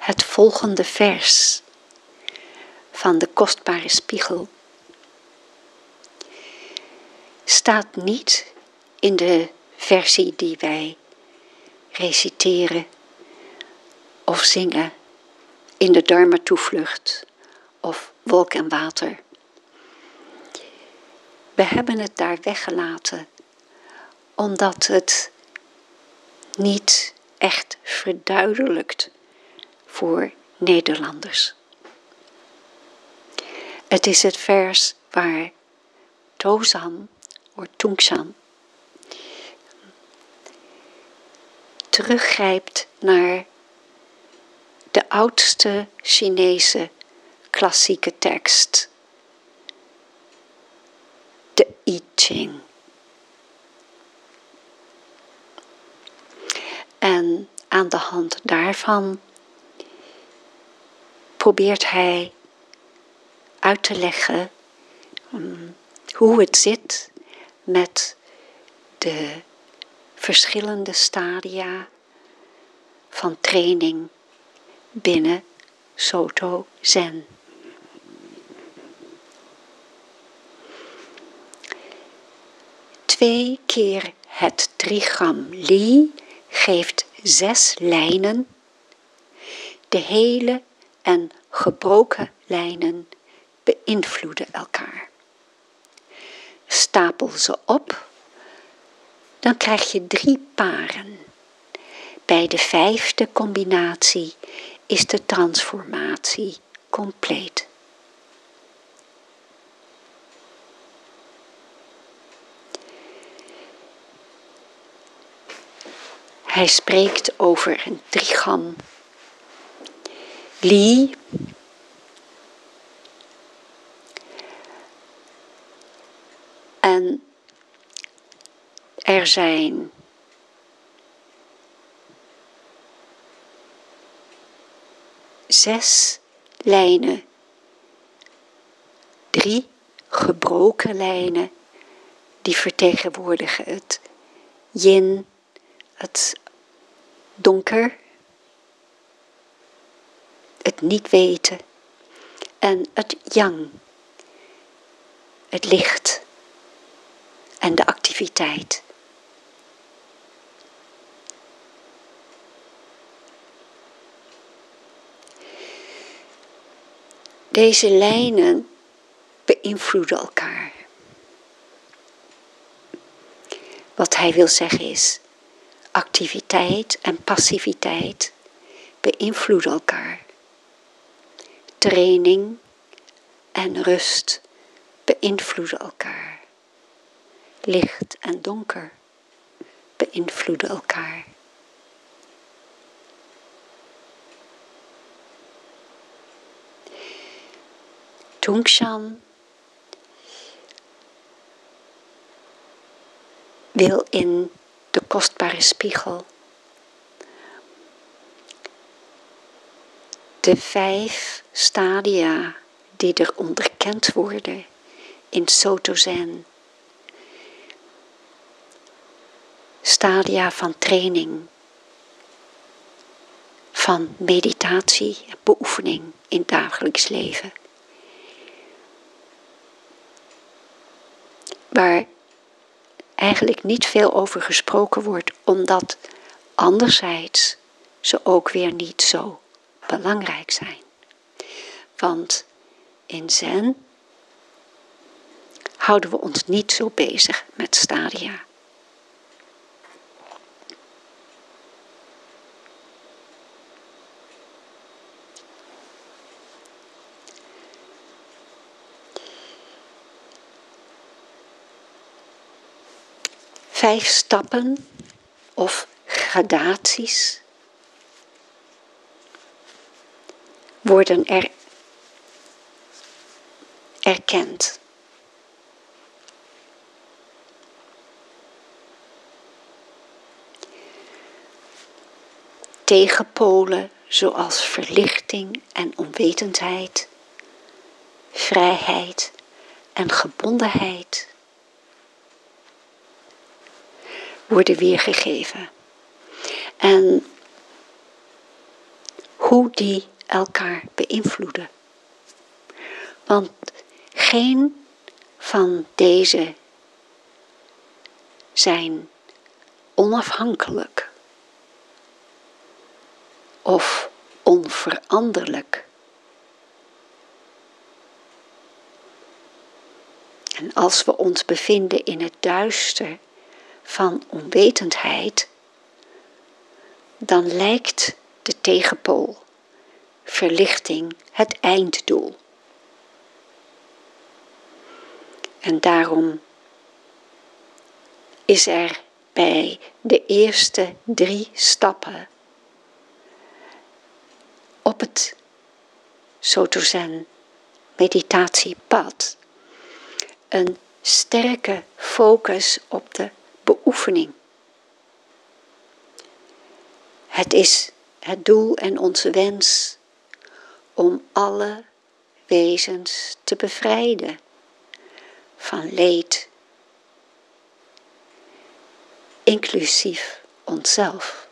Het volgende vers van de kostbare spiegel staat niet in de versie die wij reciteren of zingen in de Dharma-toevlucht of wolk en water. We hebben het daar weggelaten omdat het niet echt verduidelijkt voor Nederlanders. Het is het vers waar Tozan of Tung-shan teruggrijpt naar de oudste Chinese klassieke tekst, de I Ching. En aan de hand daarvan probeert hij uit te leggen hoe het zit met de verschillende stadia van training binnen Soto Zen. Twee keer het trigram Li geeft 6 lijnen. De hele en gebroken lijnen beïnvloeden elkaar. Stapel ze op, dan krijg je 3 paren. Bij de 5e combinatie is de transformatie compleet. Hij spreekt over een trigram Li. En er zijn 6 lijnen, 3 gebroken lijnen, die vertegenwoordigen het yin, het donker, het niet weten, en het yang, het licht en de activiteit. Deze lijnen beïnvloeden elkaar. Wat hij wil zeggen is, activiteit en passiviteit beïnvloeden elkaar. Training en rust beïnvloeden elkaar. Licht en donker beïnvloeden elkaar. Tung-shan wil in de kostbare spiegel de 5 stadia die er onderkend worden in Soto Zen. Stadia van training, van meditatie en beoefening in het dagelijks leven. Waar eigenlijk niet veel over gesproken wordt, omdat anderzijds ze ook weer niet zo belangrijk zijn. Want in Zen houden we ons niet zo bezig met stadia. Vijf stappen of gradaties worden erkend. Tegenpolen zoals verlichting en onwetendheid, vrijheid en gebondenheid worden weergegeven. En hoe die elkaar beïnvloeden. Want geen van deze zijn onafhankelijk of onveranderlijk. En als we ons bevinden in het duister van onwetendheid, dan lijkt de tegenpool, verlichting, het einddoel. En daarom is er bij de eerste 3 stappen op het Soto-Zen meditatiepad een sterke focus op de beoefening. Het is het doel en onze wens om alle wezens te bevrijden van leed, inclusief onszelf.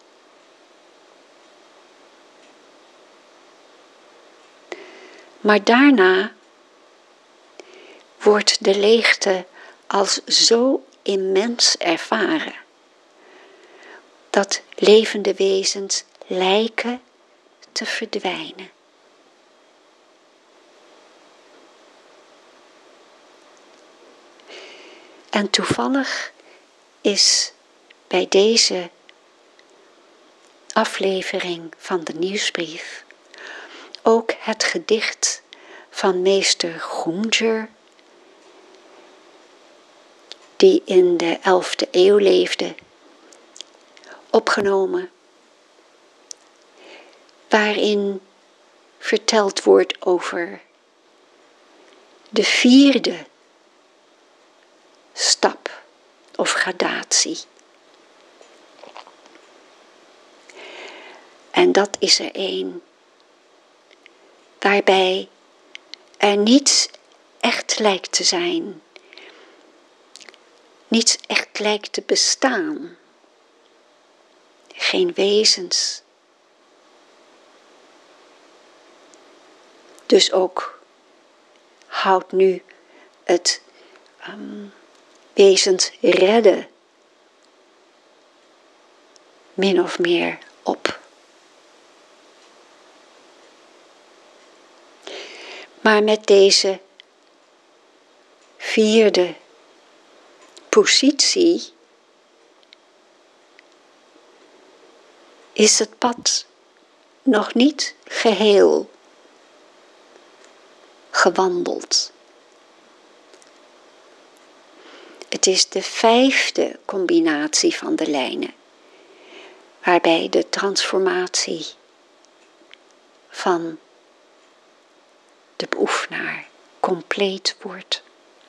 Maar daarna wordt de leegte als zo immens ervaren, dat levende wezens lijken te verdwijnen. En toevallig is bij deze aflevering van de nieuwsbrief ook het gedicht van meester Goomjer, die in de 11e eeuw leefde, opgenomen, waarin verteld wordt over de 4e stap of gradatie. En dat is er één waarbij er niets echt lijkt te zijn, niets echt lijkt te bestaan, geen wezens. Dus ook houdt nu het wezens redden min of meer op. Maar met deze 4e positie is het pad nog niet geheel gewandeld. Het is de 5e combinatie van de lijnen, waarbij de transformatie van de beoefenaar compleet wordt.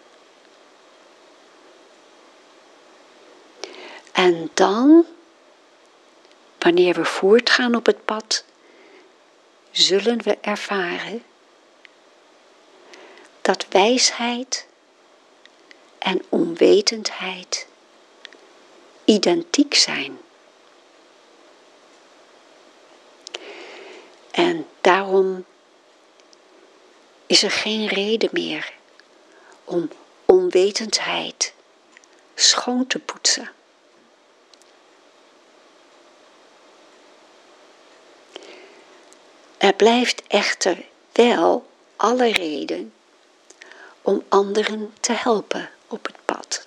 En dan, wanneer we voortgaan op het pad, zullen we ervaren dat wijsheid en onwetendheid identiek zijn. En daarom is er geen reden meer om onwetendheid schoon te poetsen. Er blijft echter wel alle reden om anderen te helpen op het pad.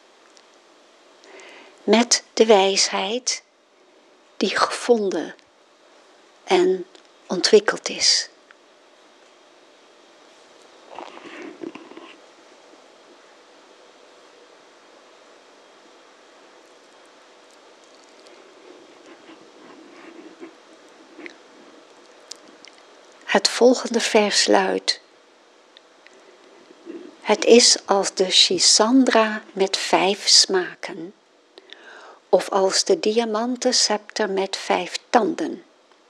Met de wijsheid die gevonden en ontwikkeld is. Het volgende vers luidt: het is als de Shisandra met 5 smaken, of als de diamanten scepter met 5 tanden.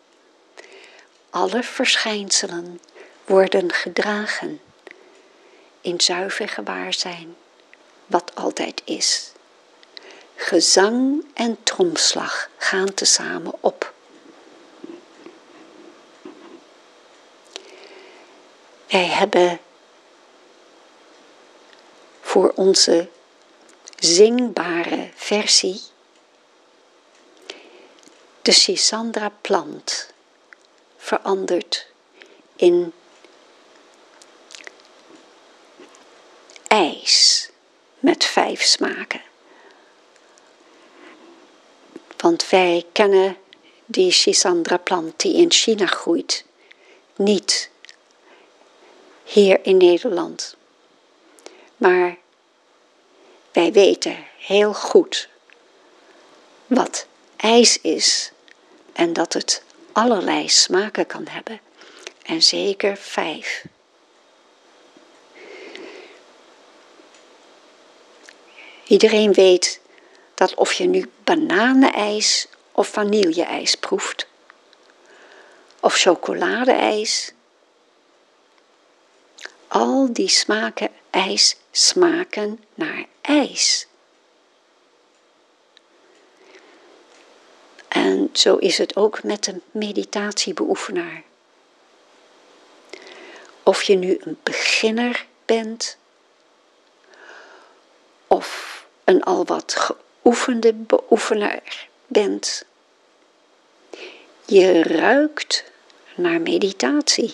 Alle verschijnselen worden gedragen in zuiver gewaarzijn, wat altijd is. Gezang en tromslag gaan tezamen op. Wij hebben voor onze zingbare versie de Sisandra plant veranderd in ijs met 5 smaken. Want wij kennen die Sisandra plant die in China groeit niet hier in Nederland. Maar wij weten heel goed wat ijs is en dat het allerlei smaken kan hebben. En zeker 5. Iedereen weet dat of je nu bananenijs of vanille-ijs proeft, of chocoladeijs, al die smaken ijs smaken naar ijs. En zo is het ook met de meditatiebeoefenaar. Of je nu een beginner bent, of een al wat geoefende beoefenaar bent. Je ruikt naar meditatie.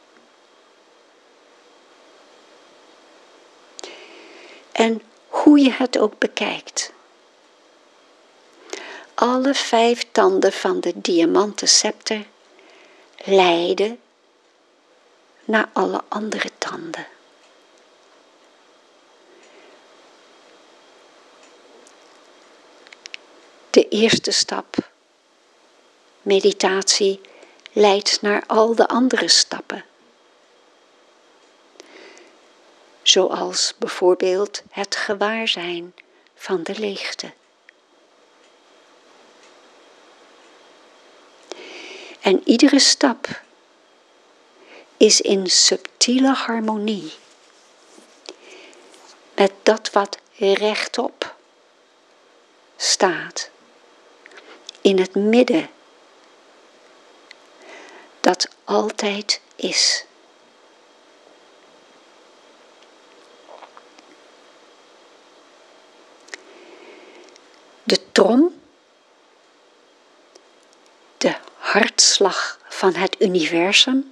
En hoe je het ook bekijkt. Alle 5 tanden van de diamanten scepter leiden naar alle andere tanden. De eerste stap, meditatie, leidt naar al de andere stappen. Zoals bijvoorbeeld het gewaarzijn van de leegte. En iedere stap is in subtiele harmonie met dat wat rechtop staat, in het midden, dat altijd is. De trom, de hartslag van het universum,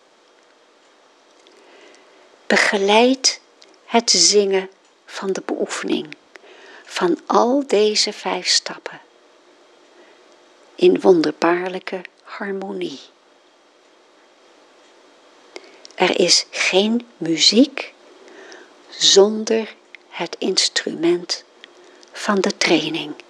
begeleidt het zingen van de beoefening van al deze 5 stappen in wonderbaarlijke harmonie. Er is geen muziek zonder het instrument van de training.